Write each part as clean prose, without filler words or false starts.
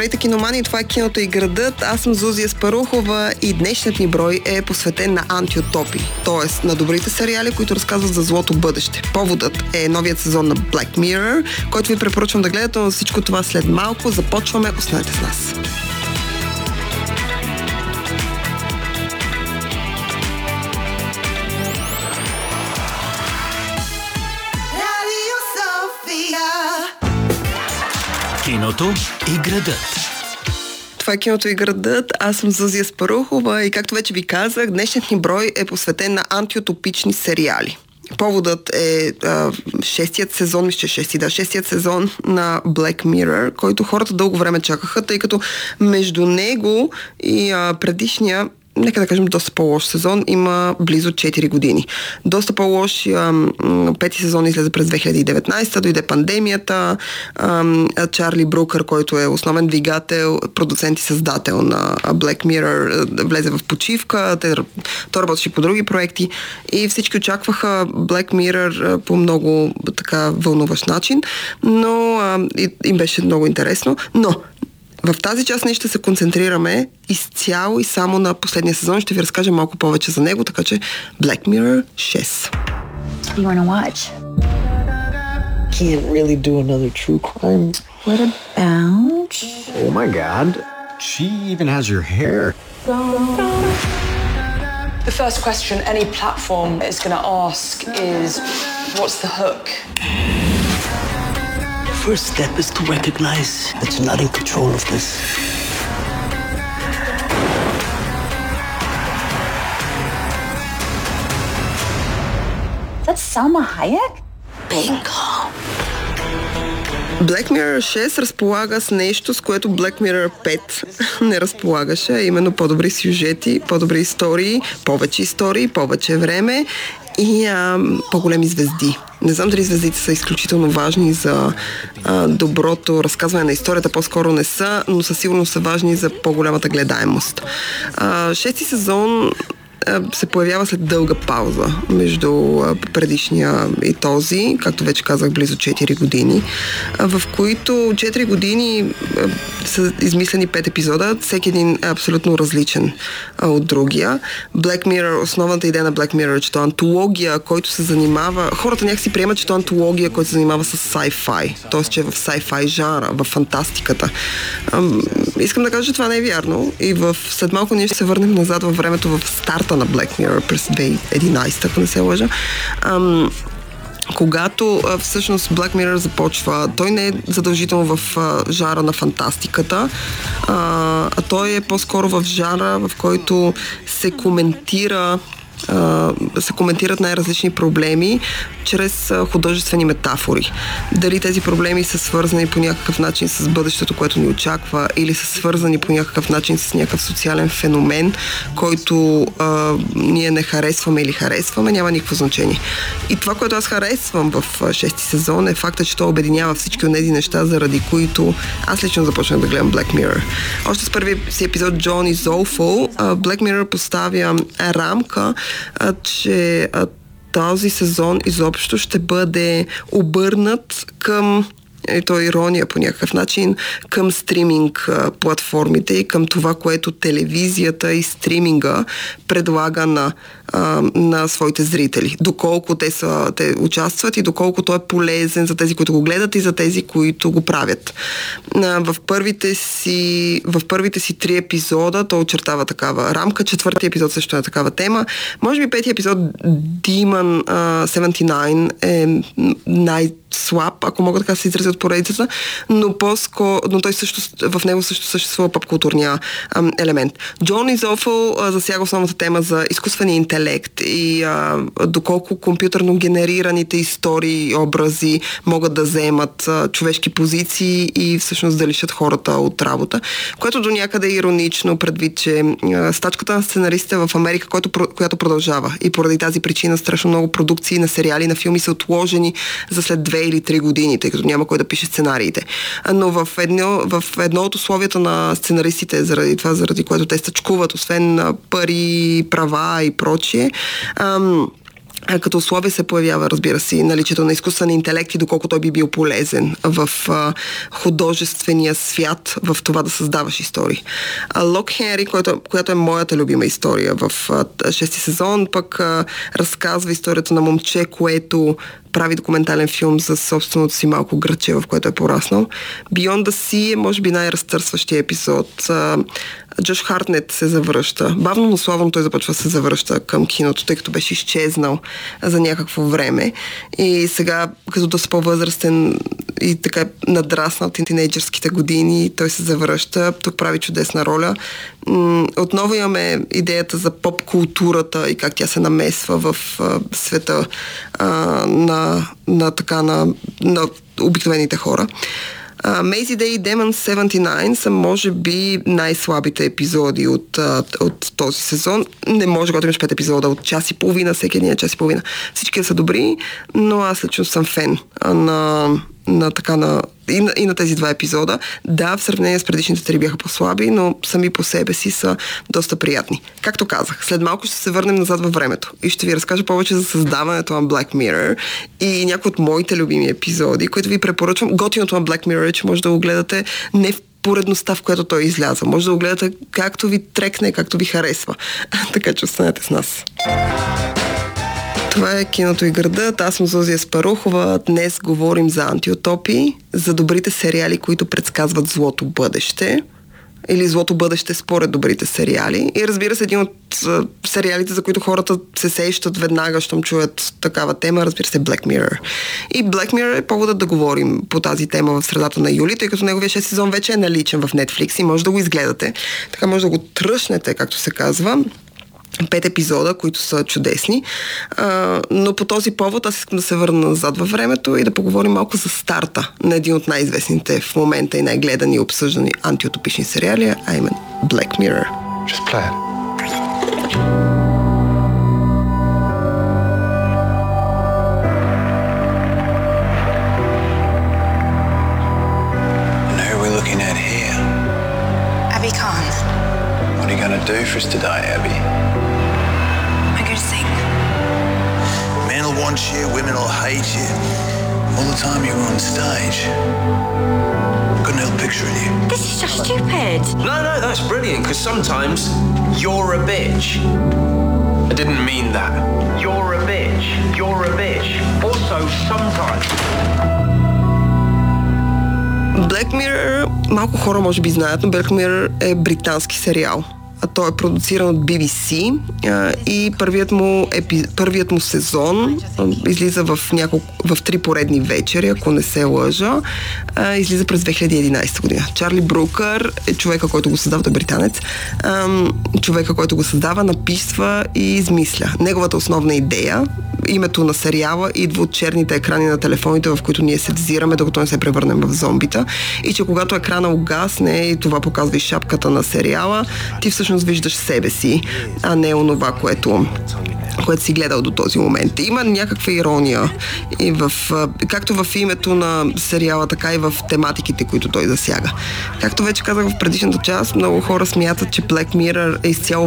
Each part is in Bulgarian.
Здравейте, киномани, това е Киното и градът. Аз съм Зузия Спарухова и днешният ни брой е посветен на антиутопии, т.е. на добрите сериали, които разказват за злото бъдеще. Поводът е новият сезон на Black Mirror, който ви препоръчвам да гледате, но всичко това след малко. Започваме, останете с нас. Киното и градът. Това е Киното и градът. Аз съм Зузия Спарухова и както вече ви казах, днешният ни брой е посветен на антиутопични сериали. Поводът е шестият сезон на Black Mirror, който хората дълго време чакаха, тъй като между него и предишния, нека да кажем, доста по-лош сезон има близо 4 години. Доста по-лош пети сезон излезе през 2019, дойде пандемията, Чарли Брукър, който е основен двигател, продуцент и създател на Black Mirror, влезе в почивка, той работеше по други проекти и всички очакваха Black Mirror по много така вълнуващ начин, но им беше много интересно, но в тази част ние ще се концентрираме изцяло и само на последния сезон. Ще ви разкажа малко повече за него, така че Black Mirror 6. You wanna watch? Can't really do another true crime. What about... Oh my God. She even has your hair. The first question any platform is going to ask is, what's the hook? First step is to recognize that you're not in control of this. That's Salma Hayek? Bingo. Black Mirror 6 разполага с нещо, с което Black Mirror 5 не разполагаше, а именно по-добри сюжети, по-добри истории, повече време и по-големи звезди. Не знам дали звездите са изключително важни за доброто разказване на историята, по-скоро не са, но със сигурност са важни за по-голямата гледаемост. Шести сезон се появява след дълга пауза между предишния и този, както вече казах, близо 4 години, в които 4 години са измислени 5 епизода, всеки един е абсолютно различен от другия. Black Mirror, основната идея на Black Mirror е, че това е антология, който се занимава... Хората някакси приемат, че това е антология, който се занимава с sci-fi, т.е. че е в sci-fi жанра, в фантастиката. Искам да кажа, че това не е вярно и след малко ние ще се върнем назад във времето в старта на Black Mirror през 2011, ако не се лъжа. Когато всъщност Black Mirror започва, той не е задължително в жанра на фантастиката, а той е по-скоро в жанра, в който се коментират най-различни проблеми чрез художествени метафори. Дали тези проблеми са свързани по някакъв начин с бъдещето, което ни очаква, или са свързани по някакъв начин с някакъв социален феномен, който ние не харесваме или харесваме, няма никакво значение. И това, което аз харесвам в шести сезон е факта, че той обединява всички от тези неща, заради които аз лично започнах да гледам Black Mirror. Още с първия си епизод John is Awful, Black Mirror поставя рамка, че този сезон изобщо ще бъде обърнат към, и то е ирония по някакъв начин, към стриминг платформите и към това, което телевизията и стриминга предлага на своите зрители. Доколко те участват и доколко той е полезен за тези, които го гледат и за тези, които го правят. В първите си 3 епизода той очертава такава рамка. Четвъртия епизод също е такава тема. Може би петия епизод Demon 79 е най-слаб, ако мога така да се изразя от поредицата, но той също, в него също съществува поп-културния елемент. John is Awful засяга основната тема за изкуствения интелект и доколко компютърно генерираните истории и образи могат да заемат човешки позиции и всъщност да лишат хората от работа, което до някъде е иронично, предвид, че стачката на сценаристите в Америка, която продължава и поради тази причина страшно много продукции на сериали, на филми са отложени за след 2 или 3 години, тъй като няма кой да пише сценариите. Но в едно от условията на сценаристите, заради което те стачкуват, освен пари, права и прочие, Като условие се появява, разбира се, наличието на изкуствен интелект и доколко той би бил полезен в художествения свят, в това да създаваш истории. Лок Хенри, която е моята любима история в 6-ти сезон, пък разказва историята на момче, което прави документален филм за собственото си малко градче, в което е пораснал. Beyond the Sea е, може би, най-разтърсващия епизод. Джош Хартнет се завръща. Бавно, но славно той започва да се завръща към киното, тъй като беше изчезнал за някакво време. И сега, като доста по-възрастен и така надраснал от тинейджърските години, той се завръща. Тук прави чудесна роля. Отново имаме идеята за поп-културата и как тя се намесва в света на обикновените хора. Maisy Day и Demon 79 са, може би, най-слабите епизоди от този сезон. Не може, когато имаш 5 епизода от час и половина, всеки един час и половина. Всички са добри, но аз лично съм фен и на тези 2 епизода. Да, в сравнение с предишните 3 бяха по-слаби, но сами по себе си са доста приятни. Както казах, след малко ще се върнем назад във времето и ще ви разкажа повече за създаването на Black Mirror и някои от моите любими епизоди, които ви препоръчвам. Готиното на Black Mirror е, че може да го гледате не в поредността, в която той изляза. Може да го гледате както ви трекне, както ви харесва. Така че останете с нас. Това е Киното и градът. Аз съм Зозия Спарухова. Днес говорим за антиутопии, за добрите сериали, които предсказват злото бъдеще или злото бъдеще според добрите сериали. И разбира се, един от сериалите, за които хората се сещат веднага, щом чуят такава тема, разбира се, Black Mirror. И Black Mirror е поводът да говорим по тази тема в средата на юли, тъй като неговия 6 сезон вече е наличен в Netflix и може да го изгледате. Така може да го тръщнете, както се казва. 5 епизода, които са чудесни. Но по този повод аз искам да се върна назад във времето и да поговорим малко за старта на един от най-известните в момента и най-гледани и обсъждани антиутопични сериали, а именно Black Mirror. Just play it. And who are we looking at here? Abby Khan. What are you going to do for us today, Abby? I'm going to sing. Men will want you, women will hate you. All the time you were on stage. Couldn't help picturing you. This is just stupid. No, that's brilliant, because sometimes you're a bitch. I didn't mean that. You're a bitch. You're a bitch. Also, sometimes. Black Mirror, малко хора може би знаят, но Black Mirror е британски сериал. Той е продуциран от BBC и първият му сезон излиза в 3 поредни вечери, ако не се лъжа. Излиза през 2011 година. Чарли Брукър е човека, който го създава, той е британец. Човека, който го създава, написва и измисля. Неговата основна идея, името на сериала, идва от черните екрани на телефоните, в които ние се взираме, докато не се превърнем в зомбита. И че когато екрана угасне, и това показва и шапката на сериала, ти всъщност виждаш себе си, а не онова, което си гледал до този момент. Има някаква ирония и както в името на сериала, така и в тематиките, които той засяга. Както вече казах в предишната част, много хора смятат, че Black Mirror е изцяло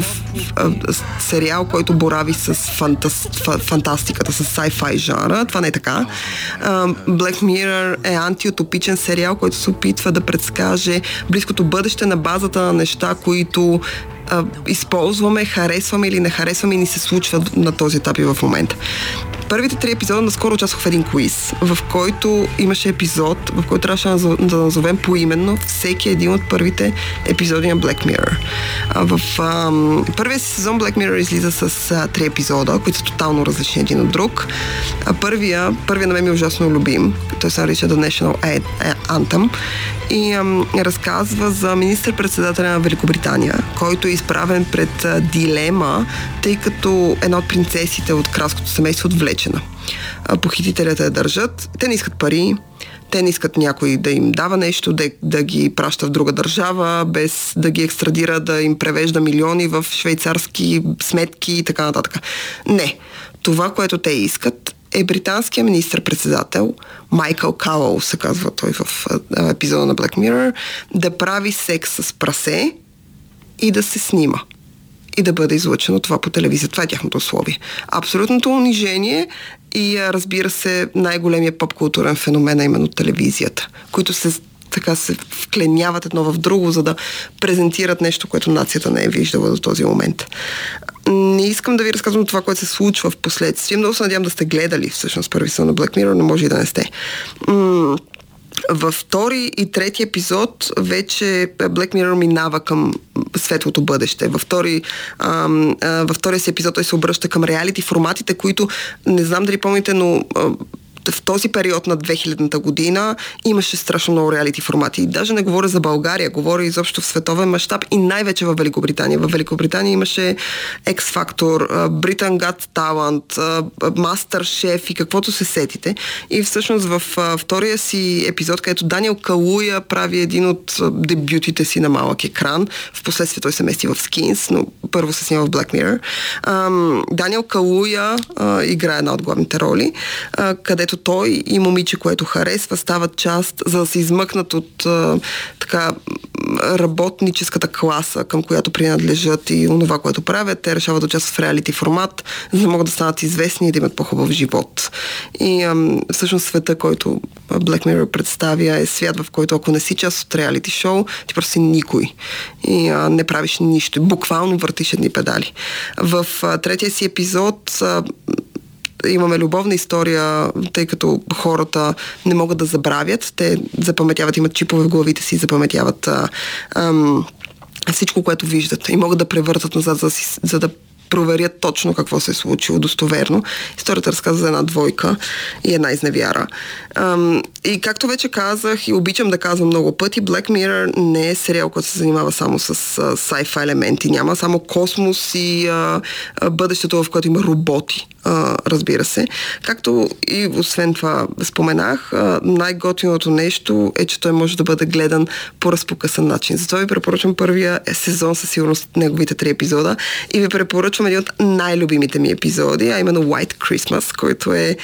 сериал, който борави с фантастиката, с sci-fi жанра. Това не е така. Black Mirror е антиутопичен сериал, който се опитва да предскаже близкото бъдеще на базата на неща, които използваме, харесваме или не харесваме и ни се случват на този етап и в момента. Първите 3 епизода наскоро участвах в един квиз, в който имаше епизод, в който трябваше да назовем поименно всеки един от първите епизоди на Black Mirror. В първия си сезон Black Mirror излиза с 3 епизода, които са тотално различни един от друг. Първия на мен е ужасно любим. Той се нарича The National Anthem и разказва за министър-председателя на Великобритания, който е изправен пред дилема, тъй като една от принцесите от кралското семейство е отвлечена. Похитителите я държат. Те не искат пари, те не искат някой да им дава нещо, да ги праща в друга държава, без да ги екстрадира, да им превежда милиони в швейцарски сметки и така нататък. Не. Това, което те искат, е британския министър-председател Майкъл Кауъл, се казва той в епизода на Black Mirror, да прави секс с прасе и да се снима. и да бъде излъчено това по телевизия. Това е тяхното условие. Абсолютното унижение и, разбира се, най-големия поп-културен феномен е именно телевизията, които се вкленяват едно в друго, за да презентират нещо, което нацията не е виждала до този момент. Не искам да ви разказвам това, което се случва в последствие. Много се надявам да сте гледали всъщност първи сезон на Black Mirror, не може и да не сте. Във втори и трети епизод вече Black Mirror минава към светлото бъдеще. Във втория си епизод той се обръща към реалити форматите, които не знам дали помните, но в този период на 2000-та година имаше страшно много реалити формати. И даже не говоря за България, говоря изобщо в световен мащаб и най-вече в Великобритания. В Великобритания имаше X-Factor, Britain Got Talent, MasterChef и каквото се сетите. И всъщност във втория си епизод, където Даниел Калуя прави един от дебютите си на малък екран, впоследствие той се мести в Skins, но първо се снима в Black Mirror. Даниел Калуя играе една от главните роли, където той и момиче, което харесва, стават част, за да се измъкнат от работническата класа, към която принадлежат и онова, което правят. Те решават да участват в реалити формат, за да могат да станат известни и да имат по-хубав живот. И всъщност света, който Black Mirror представя, е свят, в който ако не си част от реалити шоу, ти просто си никой. И не правиш нищо. Буквално въртиш едни педали. В третия си епизод имаме любовна история, тъй като хората не могат да забравят. Те запаметяват, имат чипове в главите си, запаметяват всичко, което виждат и могат да превъртат назад, за да проверят точно какво се е случило достоверно. Историята разказва за една двойка и една изневяра. И както вече казах и обичам да казвам много пъти, Black Mirror не е сериал, който се занимава само с sci-fi елементи. Няма само космос и бъдещето, в което има роботи, разбира се. Както и освен това споменах, най-готиното нещо е, че той може да бъде гледан по разпокъсан начин. Затова ви препоръчвам първия сезон, със сигурност неговите 3 епизода, и ви препоръчвам един от най-любимите ми епизоди, а именно White Christmas, който е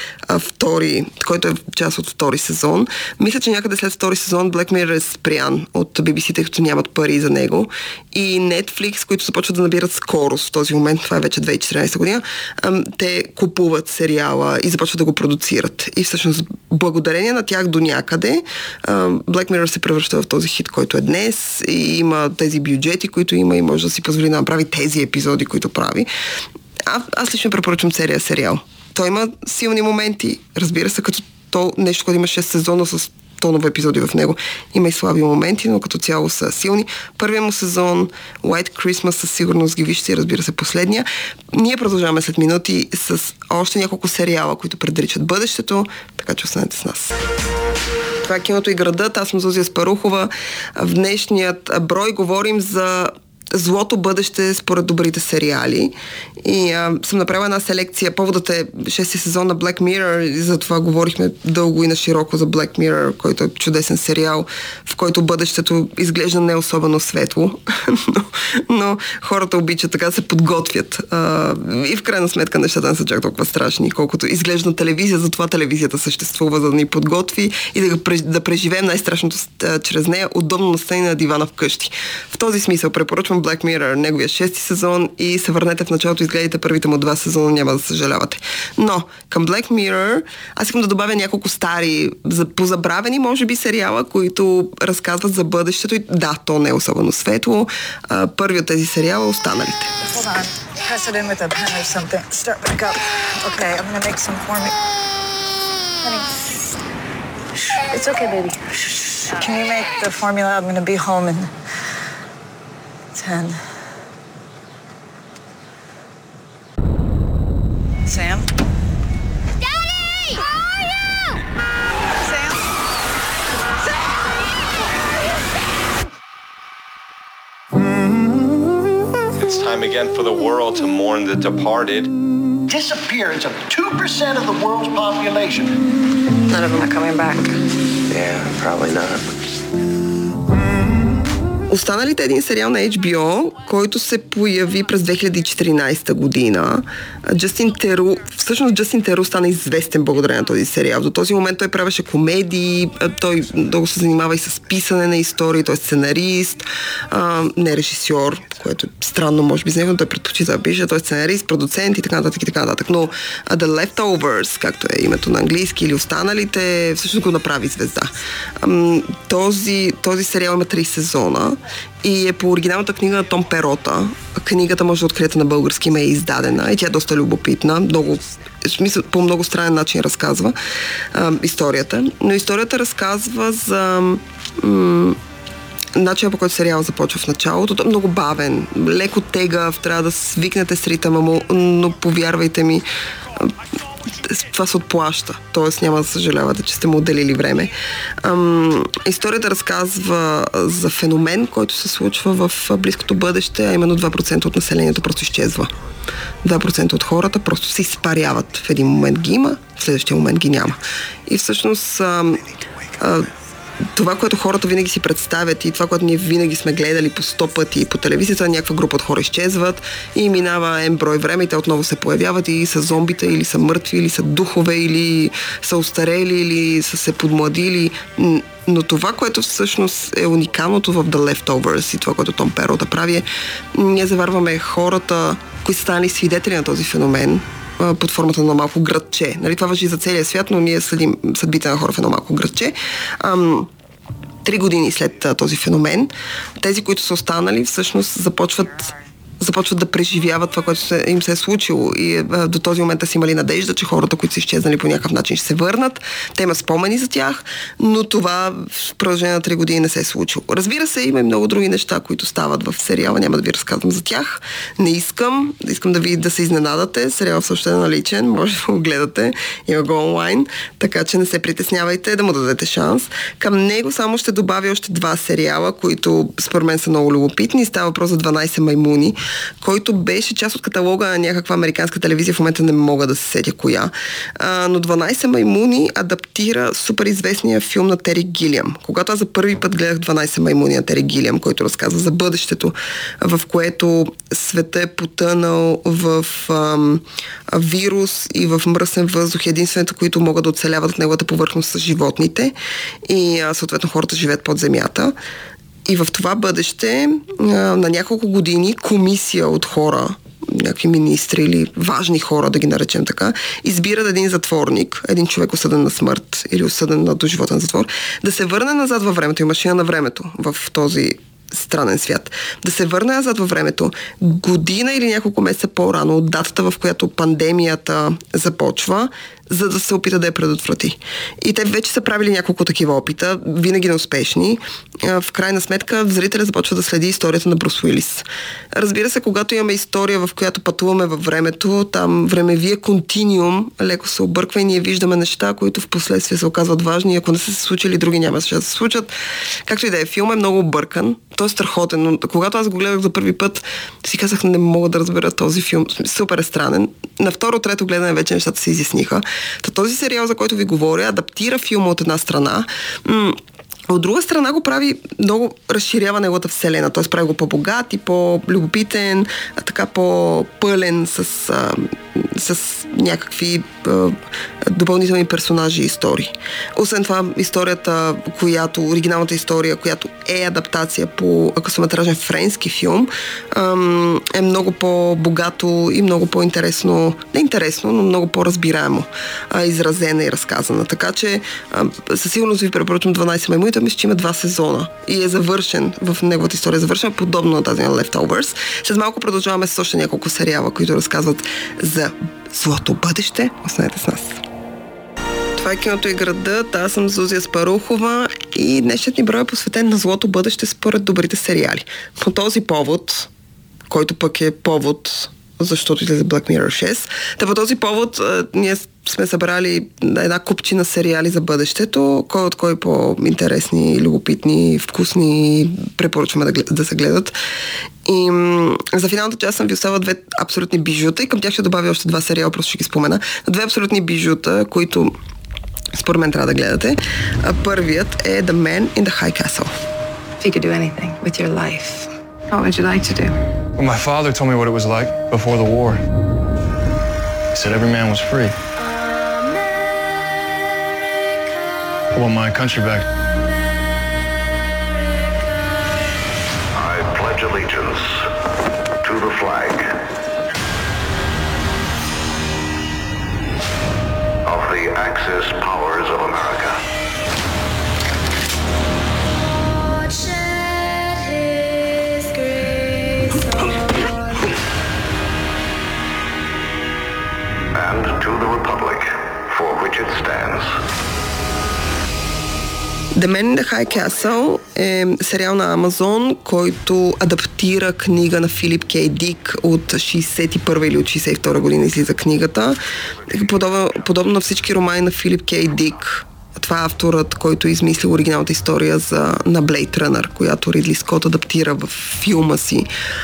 част от втори сезон. Мисля, че някъде след втори сезон Black Mirror е спрян от BBC, тъй като нямат пари за него. И Netflix, които започват да набират скорост в този момент, това е вече 2014 година, те купуват сериала и започват да го продуцират. И всъщност благодарение на тях до някъде Black Mirror се превръща в този хит, който е днес, и има тези бюджети, които има, и може да си позволи да направи тези епизоди, които прави. Аз лично препоръчвам целия сериал. Той има силни моменти, разбира се, като то нещо, което има 6 сезона с тонове епизоди в него. Има и слаби моменти, но като цяло са силни. Първият му сезон, White Christmas, със сигурност ги вижте, разбира се, последния. Ние продължаваме след минути с още няколко сериала, които предричат бъдещето, така че останете с нас. Това е Киното и градът. Аз съм Зузия Спарухова. В днешният брой говорим за злото бъдеще според добрите сериали. И съм направила една селекция. Поводът е 6-ти сезон на Black Mirror, и затова говорихме дълго и на широко за Black Mirror, който е чудесен сериал, в който бъдещето изглежда не особено светло, но хората обичат, така се подготвят. И в крайна сметка нещата не са чак толкова страшни, колкото изглежда телевизия, затова телевизията съществува, за да ни подготви и да преживеем най-страшното чрез нея, удобно настроение на дивана вкъщи. В този смисъл препоръчвам Black Mirror, неговия 6-ти сезон, и се върнете в началото, изгледайте първите му 2 сезона, няма да съжалявате. Но към Black Mirror аз искам да добавя няколко стари, позабравени, може би, сериала, които разказват за бъдещето, и да, то не е особено светло. Първи от тези сериала, останалите. It's okay, baby. Can you make the formula? I'm gonna be home in 10. Sam? Daddy! How are you? Sam? It's time again for the world to mourn the departed. Disappearance of 2% of the world's population. None of them are coming back. Yeah, probably not. Останалите един сериал на HBO, който се появи през 2014 година. Джастин Теру стана известен благодарение на този сериал. До този момент той правеше комедии, той много се занимава и с писане на истории, той е сценарист, не режисьор, което е странно, може би, за него, той предпочита да пише, той е сценарист, продуцент и така нататък. Но The Leftovers, както е името на английски, или останалите, всъщност го направи звезда. Този сериал има 3 сезона и е по оригиналната книга на Том Перота. Книгата може да откриете на български, има е издадена и тя е доста любопитна, по много странен начин разказва историята. Но историята разказва за начинът, по който сериал започва в началото. Той е много бавен, леко тегав, трябва да свикнете с ритъма му, но повярвайте ми, това се отплаща, т.е. няма да съжалявате, че сте му отделили време. Историята разказва за феномен, който се случва в близкото бъдеще, а именно 2% от населението просто изчезва. 2% от хората просто се изпаряват. В един момент ги има, в следващия момент ги няма. И всъщност това, което хората винаги си представят и това, което ние винаги сме гледали по 100 пъти по телевизията, някаква група от хора изчезват и минава брой време и те отново се появяват и са зомбита, или са мъртви, или са духове, или са устарели, или са се подмладили. Но това, което всъщност е уникалното в The Leftovers и това, което Том Перота прави е, ние заварваме хората, които са станали свидетели на този феномен, под формата на малко градче. Нали, това важи за целия свят, но ние следим съдбите на хора в едно малко градче. 3 години след този феномен, тези, които са останали, всъщност започват да преживяват това, което им се е случило. И до този момент са имали надежда, че хората, които са изчезнали по някакъв начин, ще се върнат. Те имат спомени за тях, но това в продължение на 3 години не се е случило. Разбира се, има и много други неща, които стават в сериала. Няма да ви разказвам за тях. Не искам да се изненадате. Сериалът също е наличен. Може да го гледате. Има го онлайн. Така че не се притеснявайте да му дадете шанс. Към него само ще добавя още 2 сериала, които според мен са много любопитни. Става въпрос за 12 маймуни, който беше част от каталога на някаква американска телевизия, в момента не мога да се сетя коя. Но 12 маймуни адаптира супер известния филм на Тери Гилиам. Когато аз за първи път гледах 12 маймуни на Тери Гилиам, който разказва за бъдещето, в което света е потънал в вирус и в мръсен въздух, единственото, които могат да оцеляват от неговата повърхност са животните и съответно хората живеят под земята. И в това бъдеще на няколко години комисия от хора, някакви министри или важни хора, да ги наречем така, избират един затворник, един човек осъден на смърт или осъден на доживотен затвор, да се върне назад във времето и машина на времето в този странен свят. Да се върне назад във времето година или няколко месеца по-рано от датата, в която пандемията започва, за да се опита да я предотврати. И те вече са правили няколко такива опита, винаги неуспешни. В крайна сметка зрителя започва да следи историята на Брус Уилис. Разбира се, когато имаме история, в която пътуваме във времето, там времевия континиум леко се обърква и ние виждаме неща, които в последствие се оказват важни и ако не са се случили, други няма да се случат. Както и да е, филм е много объркан, той е страхотен, но когато аз го гледах за първи път, си казах, не мога да разбера този филм. Супер е странен. На второ, трето гледане вече нещата се изясниха. Този сериал, за който ви говоря, адаптира филма от една страна, от друга страна го прави много, разширява неговата вселена, т.е. прави го по-богат и по-любопитен, така по-пълен с някакви допълнителни персонажи и истории. Освен това, оригиналната история, която е адаптация по късометражен френски филм, е много по-богато и много по-интересно, не интересно, но много по-разбираемо изразена и разказана. Така че със сигурност ви препоръчвам 12 маймуни, мисля, че има 2 сезона и е завършен, в неговата история е завършена, подобно на тази на Leftovers. След малко продължаваме с още няколко сериала, които разказват за злото бъдеще. Останете с нас. Това е Киното и градът. Аз съм Зузия Спарухова и днешният ни брой е посветен на злото бъдеще според добрите сериали. По този повод, който пък е повод защото излезе Black Mirror 6. Та по този повод ние сме събрали една купчина сериали за бъдещето, кой от кой по-интересни, любопитни, вкусни, препоръчваме да се гледат. И за финалната част съм ви оставила 2 абсолютни бижута и към тях ще добавя още 2 сериала, просто ще ги спомена. 2 абсолютни бижута, които според мен трябва да гледате. Първият е The Man in the High Castle. If you could do anything with your life, what would you like to do? Well, my father told me what it was like before the war. He said every man was free. I want my country back. I pledge allegiance to the flag of the Axis powers of America. And to the republic for which it stands. The Man in the High Castle е сериал на Амазон, който адаптира книга на Филип Кей Дик от 61 или от 62 година излиза книгата. Подобно на всички романи на Филип Кей Дик, това е авторът, който измисли оригиналната история на Blade Runner, която Ридли Скот адаптира в филма си.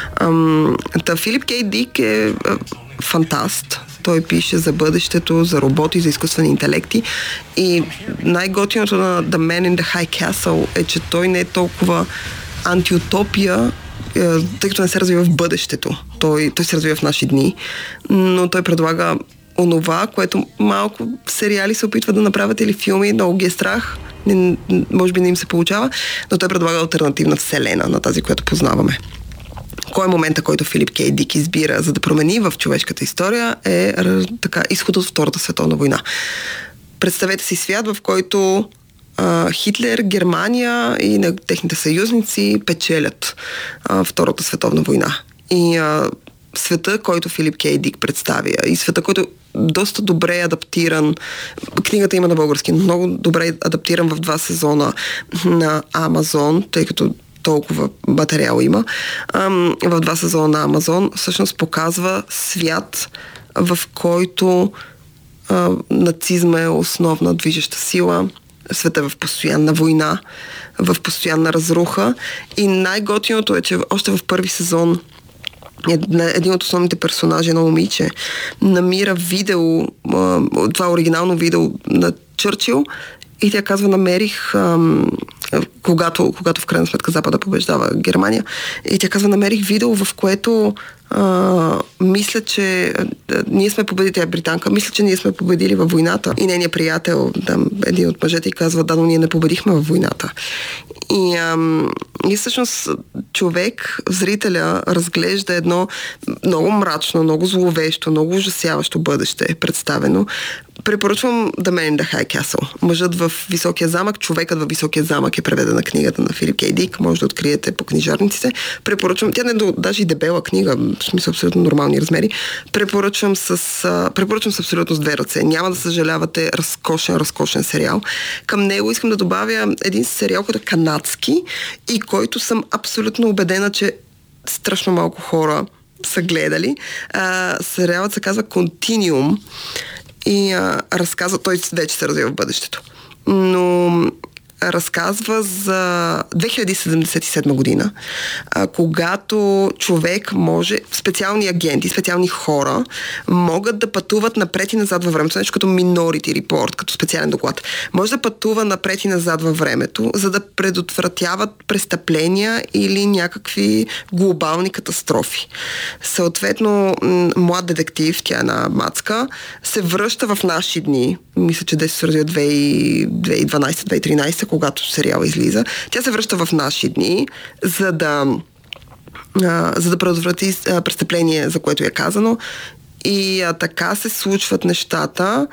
Филип Кей Дик е фантаст. Той пише за бъдещето, за роботи, за изкуствени интелекти. И най-готиното на The Man in the High Castle е, че той не е толкова антиутопия, тъй като не се развива в бъдещето. Той се развива в наши дни, но той предлага онова, което малко сериали се опитват да направят или филми, много ги е страх, може би не им се получава, но той предлага алтернативна вселена на тази, която познаваме. Кой е момента, който Филип Кей Дик избира, за да промени в човешката история, е така изход от Втората световна война. Представете си свят, в който Хитлер, Германия и техните съюзници печелят Втората световна война. И света, който Филип Кей Дик представя, и света, който доста добре е адаптиран. Книгата има на български, много добре е адаптиран в 2 сезона на Амазон, тъй като толкова материал има. В 2 сезона на Амазон всъщност показва свят, в който нацизма е основна движеща сила, света е в постоянна война, в постоянна разруха и най-готиното е, че още в първи сезон един от основните персонажи, едно момиче, намира видео, това оригинално видео на Чърчил и тя казва, намерих, когато в крайна сметка Запада побеждава Германия, и тя казва, намерих видео, в което мисля, че ние сме победили, тя е британка, мисля, че ние сме победили във войната. И нейният приятел, един от мъжете, и казва, да, но ние не победихме във войната. И всъщност човек, зрителя, разглежда едно много мрачно, много зловещо, много ужасяващо бъдеще представено. Препоръчвам The Man in the High Castle. Мъжът в високия замък, човекът във високия замък е преведена книгата на Филип Кей Дик. Може да откриете по книжарниците. Препоръчвам, тя не е даже и дебела книга, в смисъл абсолютно нормални размери. Препоръчвам с абсолютно с 2 ръце. Няма да съжалявате, разкошен сериал. Към него искам да добавя един сериал, който е канадски и който съм абсолютно убедена, че страшно малко хора са гледали. Сериалът се казва Continuum и разказва, той вече се развива в бъдещето, но разказва за 2077 година, когато човек може, специални агенти, специални хора могат да пътуват напред и назад във времето, нещо като Minority Report, като специален доклад. Може да пътува напред и назад във времето, за да предотвратяват престъпления или някакви глобални катастрофи. Съответно, млад детектив, тя е една мацка, се връща в наши дни, мисля, че да се развива 2012-2013, когато сериала излиза. Тя се връща в наши дни, за да предотврати престъпление, за което е казано. И така се случват нещата,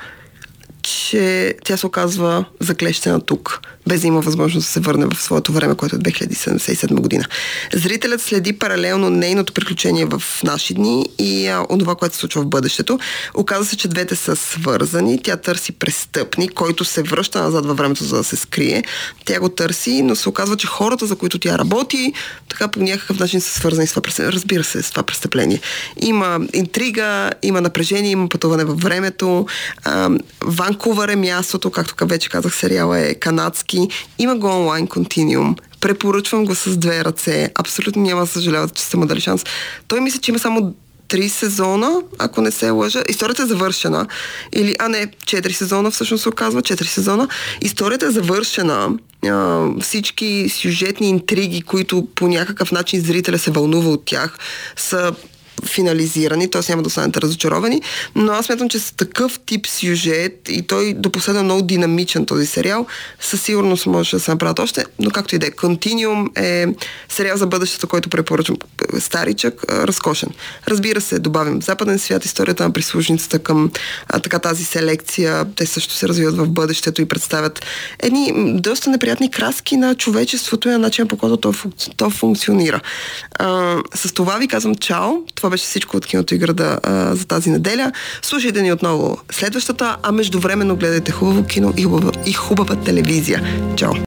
че тя се оказва заклещена тук, без да има възможност да се върне в своето време, което е 2077 година. Зрителят следи паралелно нейното приключение в наши дни и онова, което се случва в бъдещето. Оказва се, че двете са свързани. Тя търси престъпник, който се връща назад във времето, за да се скрие. Тя го търси, но се оказва, че хората, за които тя работи, така по някакъв начин са свързани с това престъпление. Разбира се, с това престъпление. Има интрига, има напрежение, има пътуване във времето. Ванкувър е мястото, както вече казах, сериала е канадски. Има го онлайн Continuum. Препоръчвам го с 2 ръце. Абсолютно няма да съжалявате, че сте му дали шанс. Той мисля, че има само 3 сезона, ако не се лъжа. Историята е завършена. 4 сезона всъщност се оказва, 4 сезона. Историята е завършена. Всички сюжетни интриги, които по някакъв начин зрителя се вълнува от тях, са финализирани, т.е. няма да останете разочаровани, но аз смятам, че с такъв тип сюжет и той до последно много динамичен този сериал, със сигурност може да се направят още, но както и да е. Континиум е сериал за бъдещето, който препоръчвам, старичък, разкошен. Разбира се, добавим западен свят, историята на прислужницата към така тази селекция, те също се развиват в бъдещето и представят едни доста неприятни краски на човечеството и на начин, по който то функционира. С това ви казвам чао. Това беше всичко от Киното и града за тази неделя. Слушайте ни отново следващата, а междувременно гледайте хубаво кино и хубава телевизия. Чао!